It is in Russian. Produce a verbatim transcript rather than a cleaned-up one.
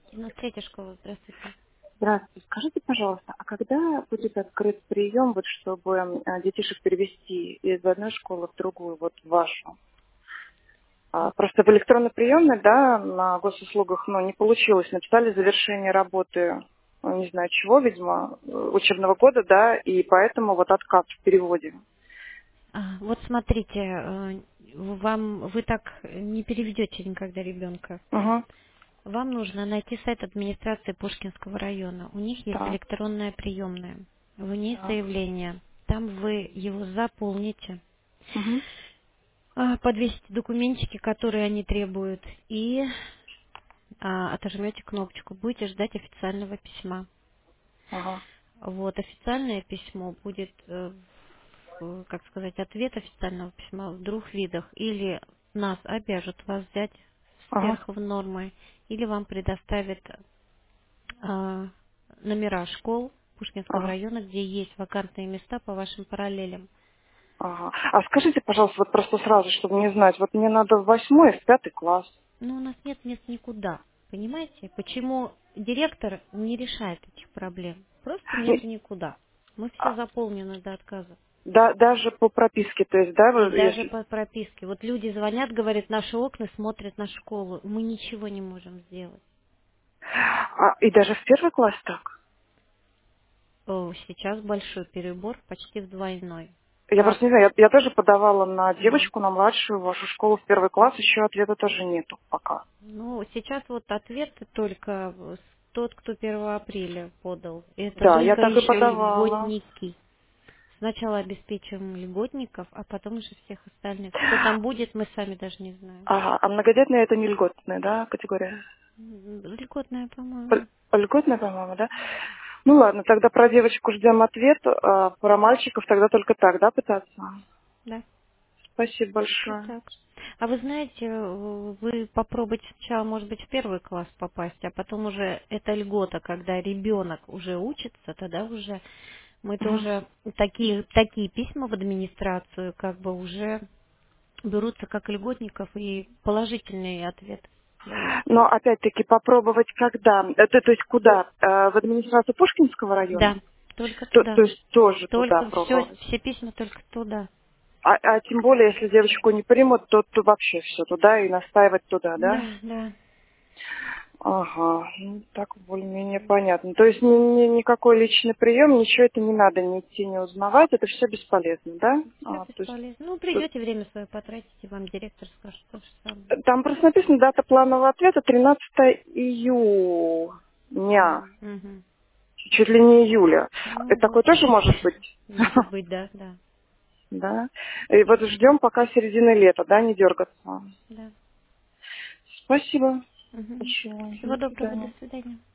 девяносто третья школа, здравствуйте. Здравствуйте. Скажите, пожалуйста, а когда будет открыт прием, вот, чтобы а, детишек перевести из одной школы в другую, вот в вашу? А, просто в электронной приемной, да, на госуслугах, ну, не получилось. Написали завершение работы, ну, не знаю чего, видимо, э, учебного года, да, и поэтому вот отказ в переводе. А, вот смотрите, э, вам вы так не переведете никогда ребенка. Угу. Вам нужно найти сайт администрации Пушкинского района. У них есть Так, электронная приемная. В ней так. заявление. Там вы его заполните, Угу. а, подвесите документики, которые они требуют, и а, отожмете кнопочку. Будете ждать официального письма. Ага. Вот, официальное письмо будет, э, в, как сказать, ответ официального письма в двух видах. Или нас обяжут вас взять Ага. сверх нормы, или вам предоставят а, номера школ Пушкинского Ага. района, где есть вакантные места по вашим параллелям. Ага. А скажите, пожалуйста, вот просто сразу, чтобы не знать, вот мне надо в восьмой, в пятый класс. Но у нас нет мест никуда. Понимаете? Почему директор не решает этих проблем? Просто нет никуда. Мы все заполнены до отказа. Да, даже по прописке, то есть, да, И вы- даже если... по прописке. Вот люди звонят, говорят, наши окна смотрят на школу. Мы ничего не можем сделать. А, и даже в первый класс так? О, сейчас большой перебор, почти в двойной. Я Как? просто не знаю, я, я тоже подавала на Мгм. девочку, на младшую, в вашу школу в первый класс, еще ответа тоже нету пока. Ну, сейчас вот ответ только с- тот, кто первого апреля подал. Это Да, я только так и еще подавала. льготники. Сначала обеспечим льготников, а потом уже всех остальных. Что там будет, мы сами даже не знаем. Ага, а многодетная это не льготная, да, категория? М, Льготная, Л- по-моему. Льготная, по-моему, да? Ну ладно, тогда про девочку ждем ответ, а про мальчиков тогда только так, да, пытаться? Да, Спасибо вот большое. так. А вы знаете, э, вы попробуйте сначала, может быть, в первый класс попасть, а потом уже это льгота, когда ребенок уже учится, тогда уже мы Мгм. тоже такие, такие письма в администрацию как бы уже берутся как льготников и положительный ответ дается. Но опять-таки попробовать когда? Это, то есть куда? Э, В администрацию Пушкинского Да, района? только То, то туда. есть тоже туда Только все, пробовать. все письма только туда. А, а тем более, если девочку не примут, то, то вообще все туда и настаивать туда, да? Да, да. Ага, ну так более-менее понятно. То есть ни, ни- никакой личный прием, ничего это не надо ни идти, не узнавать, это все бесполезно, да? Все А, то есть бесполезно. Ну, э, придете, время свое потратите, вам директор скажет то же самое. там просто написано дата планового ответа тринадцатое июня, М, мгм. чуть ли не июля. Ну, Это вот. такое тоже может быть? Может быть, да, да, Да. И вот ждем пока середины лета, да, не дергаться. да. Спасибо Мгм. большое. Всего До доброго, до свидания. свидания.